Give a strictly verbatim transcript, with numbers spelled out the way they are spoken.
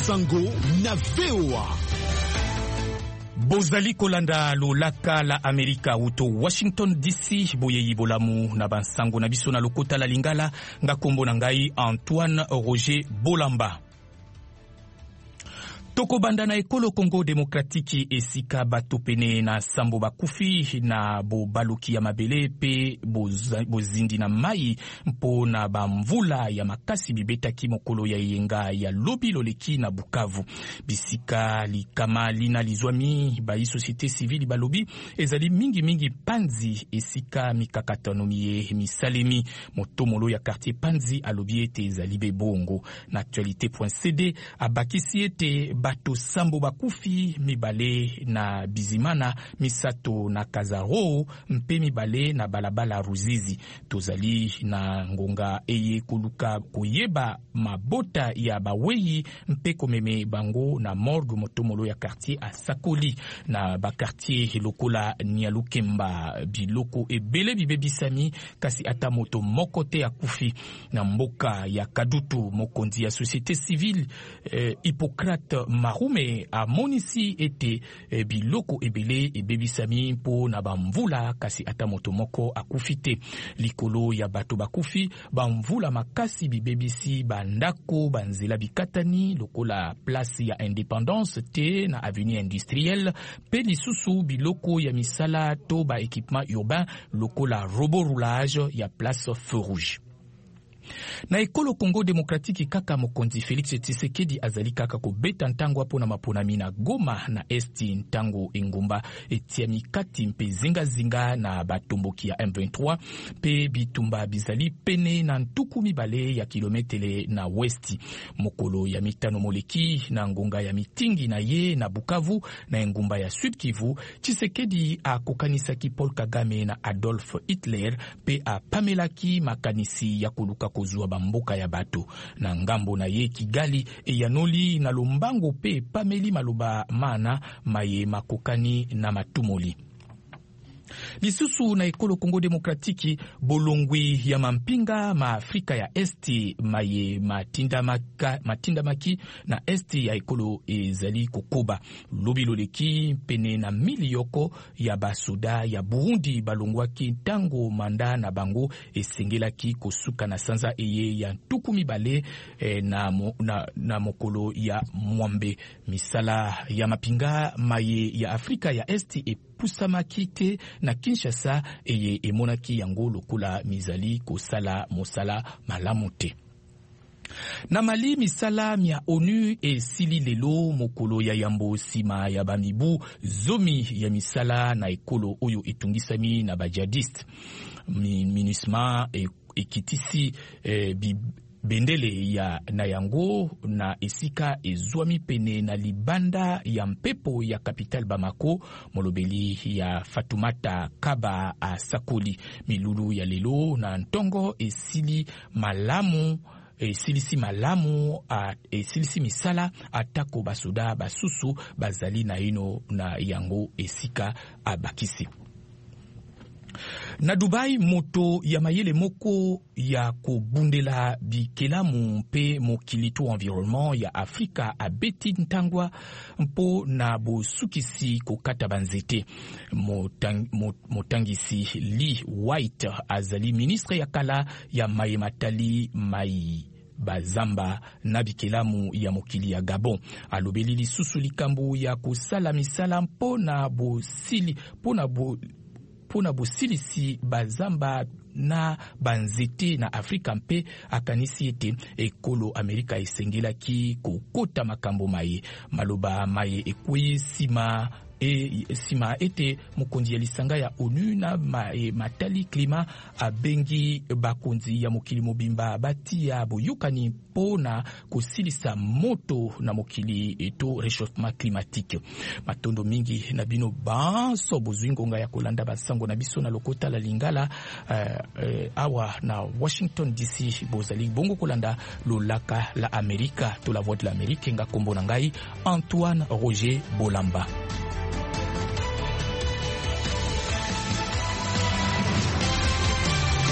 Sango na V O A. Bozali kolanda lolaka la Amerika uto Washington D C boyeyi bolamu na bansango na biso na lokota la lingala nga kombo na ngai Antoine Roger Bolamba. Toko banda na ekolo Congo Demokratiki esika bato pene na sambo bakufi na bo baluki ya mabele pe bozindi na mai mpo na bamvula ya makasi bibetaki mokolo ya yenga ya lobi loleki na Bukavu. Bisika likama lina lizwami ba société civile balobi ezali mingi mingi panzi esika mikakatonomie misalemi motomolo ya quartier panzi alobi ete ezali bebongo na actualité.cd abakisi ete bato sambo bakufi mibale na Bizimana misato na Kazaro mpe mibale na balabala Ruzizi. Tozali na ngonga eye kuluka koyeba mabota ya baweyi mpe komeme bango na morgue motomolo ya quartier a Sakoli na ba quartier lokola Nyalukemba biloko ebele bibebisami kasi ata moto mokote akufi na mboka ya Kadutu. Mokonzi ya société civile eh, Hippocrate Marume amonisi ete e, biloko ebele ebebisami mpo na bamvula kasi ata moto moko akufite. Likolo ya bato bakufi bamvula makasi bibebisi bandako banzela bikatani lokola place ya Indépendance te na avenue industrielle pe lisusu biloko ya misala to ba équipement urbain lokola robot roulage ya place Feu Rouge. Na ekolo Congo Demokratiki kaka mokonzi Félix Tshisekedi azali kaka kobeta ntango apo na maponami na Goma na esti ntango engumba etia mikati mpe zinga zinga na batomboki ya M vingt-trois pe bitumba bizali pene na ntuku mibale ya kilometele na westi. Mokolo ya mitano moleki na ngonga ya mitingi na ye na Bukavu na engumba ya Sud Kivu, Tshisekedi akokanisaki Paul Kagame na Adolf Hitler pe apamelaki makanisi ya koluka kozua bamboka ya bato. Na ngambo na ye Kigali eyanoli na lombango pe pameli maloba mana maye makokani na matumoli. Lisusu na ekolo Congo Demokratiki bolongwi ya mampinga ma Afrika ya Esti maye matinda maka, matinda maki na Esti ya ekolo ezali kokoba lobi loleki pene na miliyoko ya basuda ya Burundi balongwaki tango manda na bango esengelaki kosuka na sanza eye ya ntuku mibale eh, na, mo, na, na mokolo ya mwambe. Misala ya mapinga maye ya Afrika ya Esti e pusamaki te na Kinshasa eye emonaki yango lokula mizali kosala mosala malamu te. Na Mali misala mia ONU e sili lelo mokolo ya yambo sima ya bamibu zomi ya misala na ekolo oyo etungisami na bajadiste. MINUSMA e, ekitisi e, bi, bendele ya na yango na esika ezwami pene na libanda ya mpepo ya capital Bamako molobeli ya Fatoumata Kaba a Sakoli. Milulu ya lelo na ntongo esili malamu esilisi malamu a esilisi misala atako basoda basusu bazali na ino na yango esika abakisi. Na Dubai moto ya mayele moko ya kobundela bikelamu mpe mokilito environnement ya Afrika abeti ntangwa mpo na bosukisi kokata banzete. Motang, motangisi Lee White azali ministre ya kala ya maye matali mai bazamba na bikelamu ya mokili ya Gabon. Alobeli lisusu likambo ya kosala misala mpo na bosili mpo na bo pona bosilisi bazamba na banzete na Afrika mpe akanisi ete ekolo Amerika esengelaki kokota makambo maye maloba maye ekwe sima e sima ete mokonzi ya lisanga ya ONU na ma, e, matali klima abengi bakonzi ya mokili mobimba batia boyukani pona kosilisa moto na mokili eto réchauffement climatique. Matondo mingi na bino banso bozwingonga ya kolanda basango na biso na lokota la lingala uh, uh, awa na Washington D C bozali bongo kolanda lolaka la Amerika to la voix de l'Amérique nga kombo na ngai Antoine Roger Bolamba.